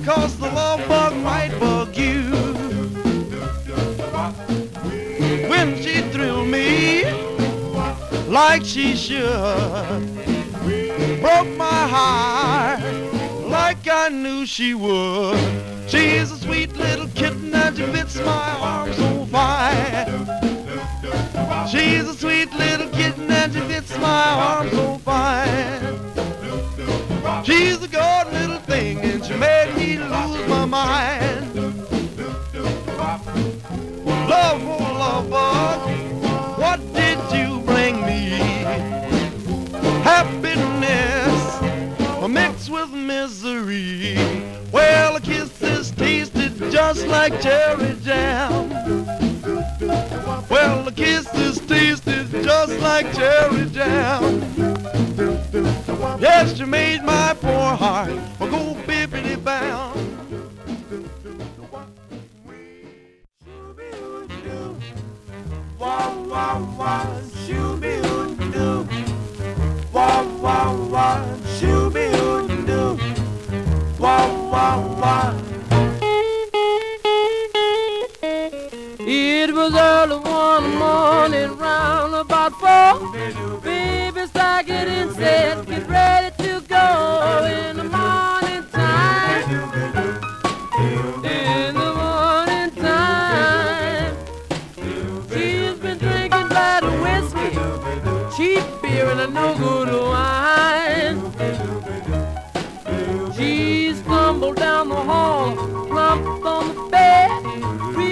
'cause the love bug might bug you. When she thrilled me like she should, broke my heart like I knew she would. She's a sweet little kitten and she fits my arms so fine. She's a sweet little kitten and she fits my arms so fine. She's a good little thing and she made me lose my mind. Love, oh love bug, what did you bring me? Happiness mixed with misery. Well, a kiss is tasted just like cherry jam. Well, a kiss is tasted just like cherry jam. Yes, you made my poor heart go bippity bound. Wah wah wah, shoo-be-oo-doo. Wah wah wah, shoo-be-oo-doo. Wah wah wah. It was early one morning, round about 4. Baby stuck it and said, get ready to go in the morning time. In the morning time. She's been drinking bad whiskey, cheap beer and a no good wine. She stumbled down the hall, slumped on the bed.